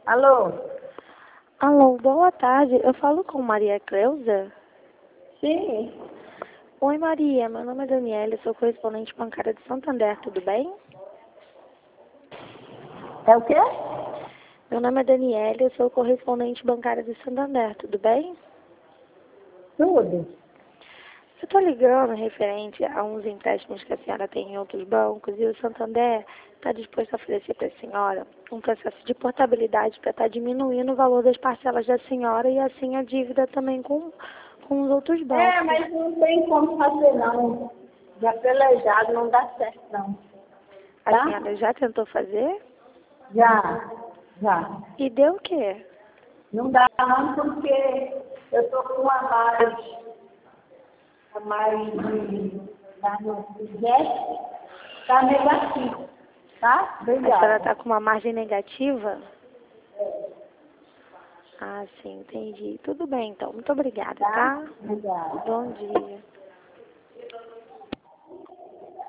Alô? Alô, boa tarde. Eu falo com Maria Cleusa? Sim. Oi, Maria. Meu nome é Daniela, eu sou correspondente bancária de Santander, tudo bem? É o quê? Meu nome é Daniela, eu sou correspondente bancária de Santander, tudo bem? Tudo. Eu estou ligando referente a uns empréstimos que a senhora tem em outros bancos e o Santander está disposto a oferecer para a senhora um processo de portabilidade para estar diminuindo o valor das parcelas da senhora e assim a dívida também com os outros bancos. Mas não tem como fazer não. Já pelejado não dá certo não. A Tá? senhora já tentou fazer? Já. E deu o quê? Não dá não porque eu tô com a mais de lá no projeto, tá negativo. Tá? A senhora Obrigada. está com uma margem negativa? Ah, sim, entendi. Tudo bem, então. Muito obrigada, Tá? tá? Obrigada. Bom dia.